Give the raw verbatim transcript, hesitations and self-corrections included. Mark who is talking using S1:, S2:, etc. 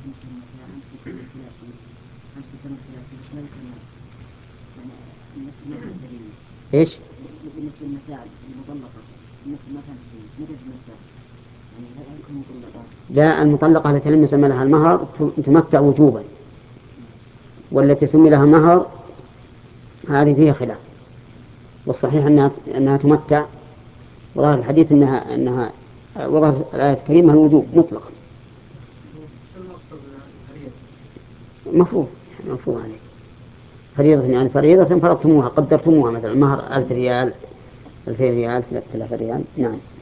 S1: إيش؟
S2: بالنسبة للمتاع المطلقة بالنسبة ما كانت مدة المتاع يعني هل يكون مطلقة؟
S1: لا، المطلقة التي لم يسمى لها المهر تمتع وجوبا، والتي سمي لها مهر هذه فيها خلاف، والصحيح أنها أنها تمتع، وظاهر الحديث أنها أنها وظهر الآية الكريمة الوجوب مطلقا. مفروض مفروض عليه فريضة، يعني فريضة فرضتموها قدرتموها، مثلا مهر ألف ريال، ألفين ريال، ثلاثة آلاف ريال. نعم.